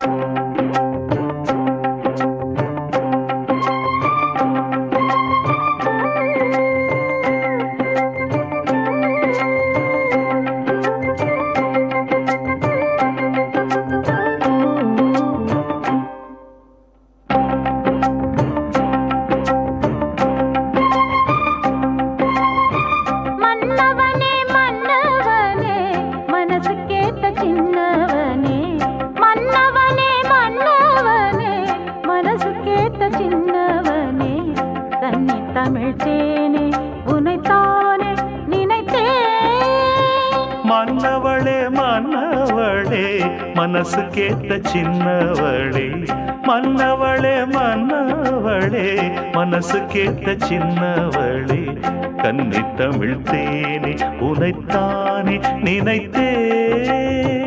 மன்னவளே மன்னவளே மனசுக்கேத்த சின்னவளே மன்னவளே மன்னவளே மனசுக்கேத்த சின்னவளே கன்னி தமிழ் தேனே உனைத்தானே நினைத்தேன்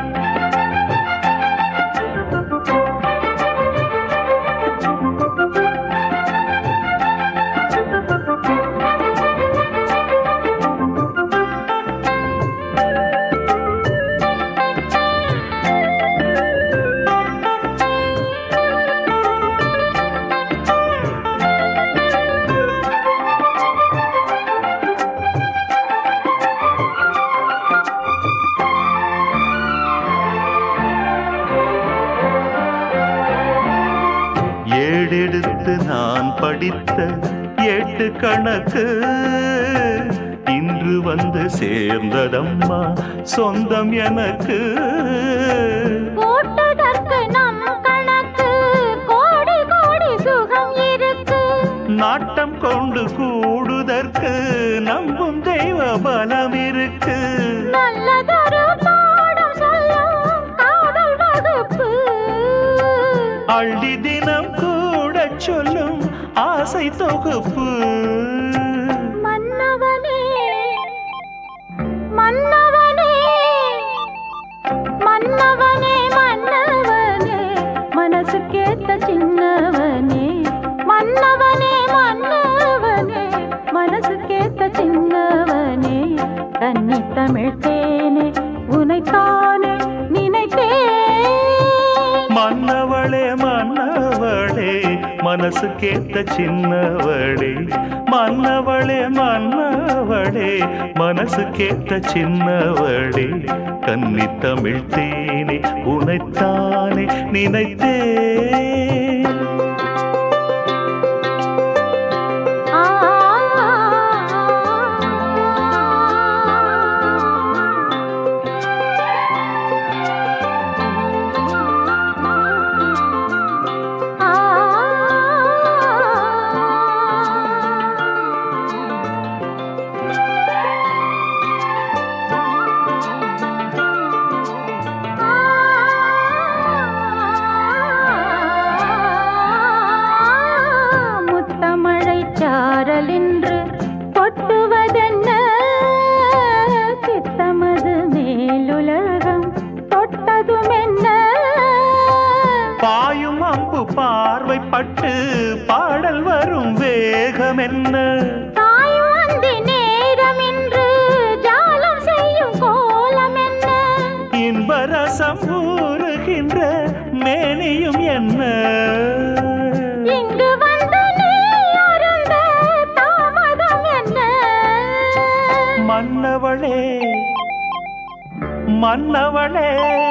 ஏடெடுத்து நான் படித்த எட்டு கணக்கு இன்று வந்து சேர்ந்ததம்மா சொந்தம் எனக்கு. போட்டதற்கு நம் கணக்கு கோடி கோடி சுகம் இருக்கு. நாட்டம் கொண்டு கூடுதற்கு நம்பும் தெய்வ பலம் இருக்கு. நல்லதொரு பாடம் சொல்லும் காதல் வகுப்பு அள்ளி தினம் கூட சொல்லும் ஆசை தொகுப்பு. மன்னவனே மன்னவனே மன்னவனே மன்னவனே மனசுக்கேத்த சின்னவனே மன்னவனே மன்னவனே மனசுக்கேத்த சின்னவனே கன்னி தமிழ் தேனே உனைத்தானே நினைத்தேன். மன்னவளே மன்னவளே மனசுக்கேத்த சின்னவளே மன்னவளே மன்னவளே மனசுக்கேத்த சின்னவளே கன்னி தமிழ் தேனே உனைத்தானே நினைத்தேன். சாரலின்று கொட்டுவதென்ன சித்தமது மேலுலகம் தொட்டதும் என்ன. பாயும் அம்பு பார்வைப்பட்டு பாடல் வரும் வேகம் என்ன. தாயும் அந்தி நேரம் இன்று ஜாலம் செய்யும் கோலம் என்ன. இன்பரசம் ஊறுகின்ற மேனியும் என்ன. இங்கு வந்து நீ அருந்த தாமதம் என்ன. மன்னவளே மன்னவளே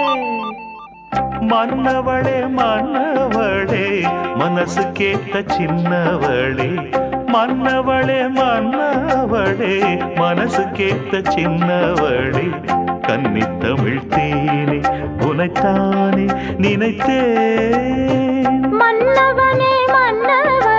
மன்னவளே மன்னவளே மனசுக்கேத்த சின்னவளே மன்னவளே மன்னவளே மனசுக்கேத்த சின்னவளே கன்னி தமிழ் தேனே உனைத்தானே நினைத்தேன். மன்னவனே மன்னவனே